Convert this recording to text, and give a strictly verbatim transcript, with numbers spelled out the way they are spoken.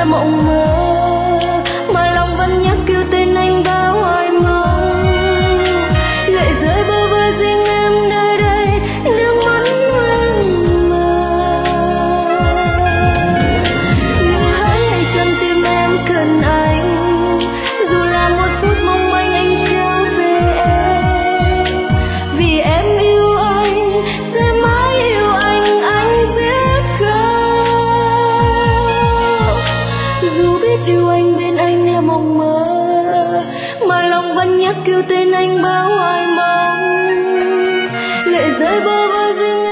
là mộng mơ, mà lòng vẫn nhắc kêu tên anh bao ai mong. Lệ rơi bơ vơ riêng em nơi đây, nước mắt hoang mờ. Nhưng hỡi hãy trong tim em cần anh, dù là một phút mong manh anh trở về em. Vì em yêu anh, sẽ mãi yêu anh, anh biết không? Dù biết yêu anh bên anh là mộng mơ, mà lòng vẫn nhắc kêu tên anh bao ai mong. Lệ rơi bơ vơ riêng